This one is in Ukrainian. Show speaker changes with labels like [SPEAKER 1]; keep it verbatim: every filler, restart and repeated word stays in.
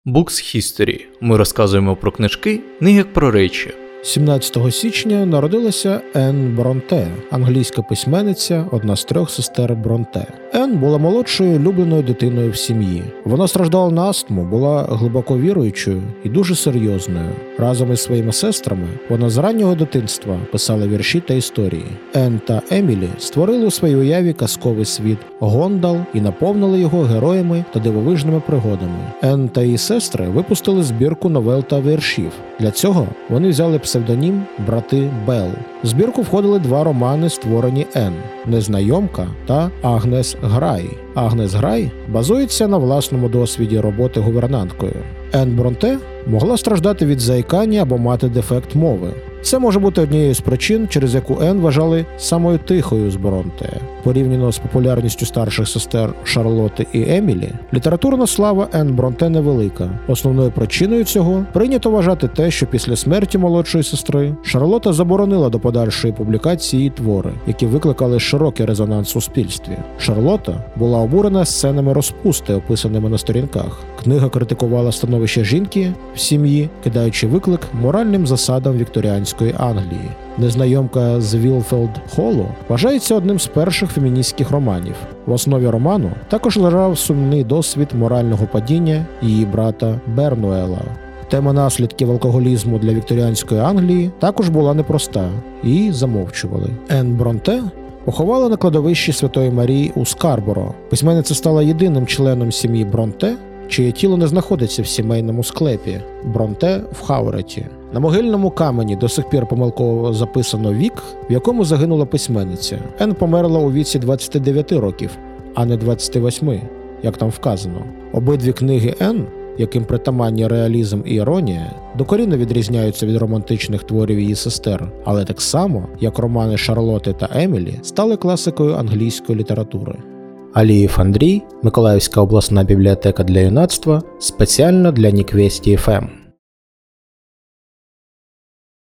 [SPEAKER 1] Books History. Ми розказуємо про книжки не як про речі.
[SPEAKER 2] сімнадцятого січня народилася Енн Бронте, англійська письменниця, одна з трьох сестер Бронте. Енн була молодшою улюбленою дитиною в сім'ї. Вона страждала на астму, була глибоко віруючою і дуже серйозною. Разом із своїми сестрами вона з раннього дитинства писала вірші та історії. Енн та Емілі створили у своїй уяві казковий світ Гондал і наповнили його героями та дивовижними пригодами. Енн та її сестри випустили збірку новел та віршів. Для цього вони взяли псевдонім «Брати Белл». В збірку входили два романи, створені Енн «Незнайомка» та «Агнес Грай». Агнес Грай базується на власному досвіді роботи гувернанткою. Енн Бронте могла страждати від заїкання або мати дефект мови. Це може бути однією з причин, через яку Енн вважали самою тихою з Бронте. Порівняно з популярністю старших сестер Шарлотти і Емілі, літературна слава Енн Бронте невелика. Основною причиною цього прийнято вважати те, що після смерті молодшої сестри Шарлотта заборонила до подальшої публікації її твори, які викликали широкий резонанс у суспільстві. Шарлотта була обурена сценами розпусти, описаними на сторінках. Книга критикувала становище жінки в сім'ї, кидаючи виклик моральним засадам вікторіанської Англії. «Незнайомка з Вілфелд-Холлу» вважається одним з перших феміністських романів. В основі роману також лежав сумний досвід морального падіння її брата Бернуела. Тема наслідків алкоголізму для вікторіанської Англії також була непроста, її замовчували. Енн Бронте поховали на кладовищі Святої Марії у Скарборо. Письменниця стала єдиним членом сім'ї Бронте, чиє тіло не знаходиться в сімейному склепі Бронте в Хауреті. На могильному камені до сих пір помилково записано вік, в якому загинула письменниця. Енн померла у віці двадцяти дев'яти років, а не двадцяти восьми, як там вказано. Обидві книги Енн, яким притаманні реалізм і іронія, докорінно відрізняються від романтичних творів її сестер, але так само, як романи Шарлотти та Емілі, стали класикою англійської літератури. Алієв Андрій, Миколаївська обласна бібліотека для юнацтва, спеціально для Ніквесті еф ем.